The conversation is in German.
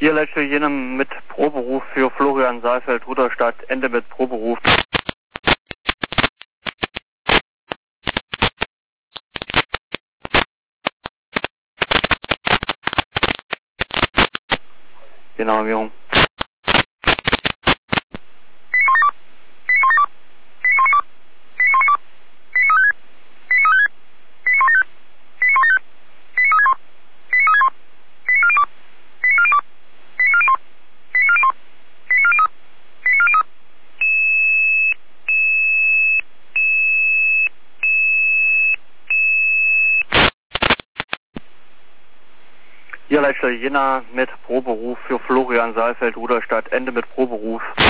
Hier letzte jenem mit Proberuf für Florian Saalfeld, Rudolstadt, Ende mit Proberuf. Genau, Jung. Hier letzte Jena mit Proberuf für Florian Saalfeld, Rudolstadt, Ende mit Proberuf.